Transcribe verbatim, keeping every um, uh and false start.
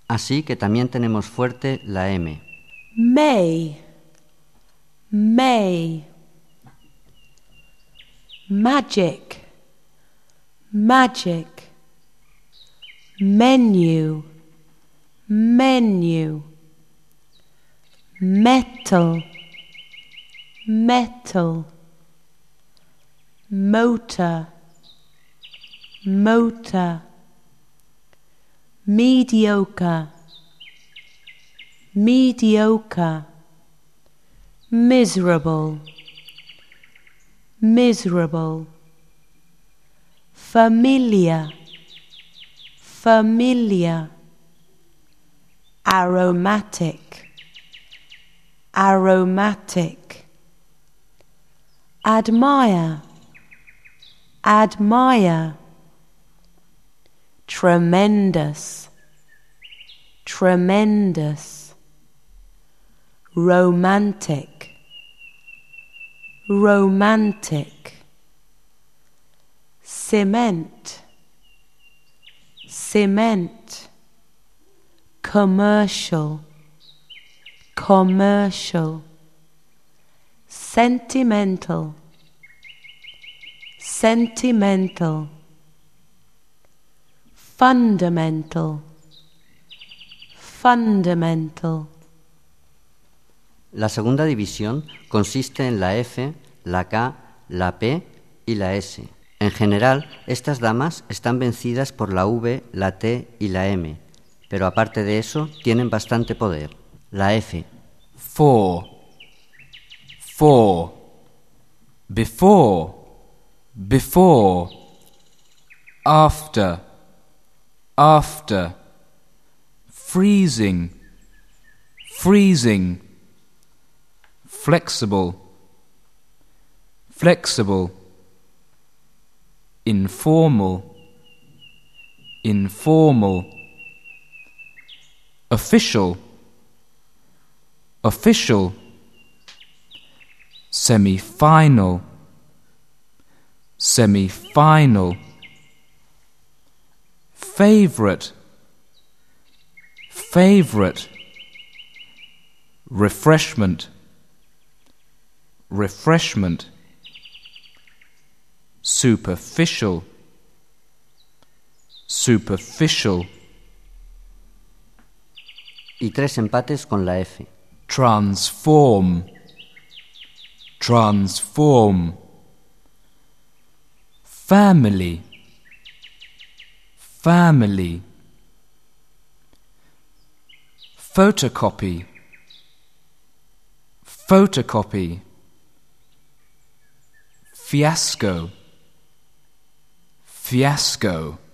Así que también tenemos fuerte la M. May, may. Magic, magic. Menu, menu. Metal, metal. Motor, motor. Mediocre, mediocre. Miserable, miserable. Familiar, familiar. Aromatic, aromatic. Admire, admire. Tremendous, tremendous. Romantic, romantic. Cement, cement. Commercial, commercial. Sentimental, sentimental. Fundamental, fundamental. La segunda división consiste en la F, la K, la P y la S. En general, estas damas están vencidas por la V, la T y la M, pero aparte de eso, tienen bastante poder. La F. For, for. Before, before. After, after. Freezing, freezing. Flexible, flexible. Informal, informal. Official, official. Semi-final, semi-final. Favorite, favorite. Refreshment, refreshment. Superficial, superficial. Y tres empates con la F. Transform, transform. Family, family. Photocopy, photocopy. Fiasco, fiasco.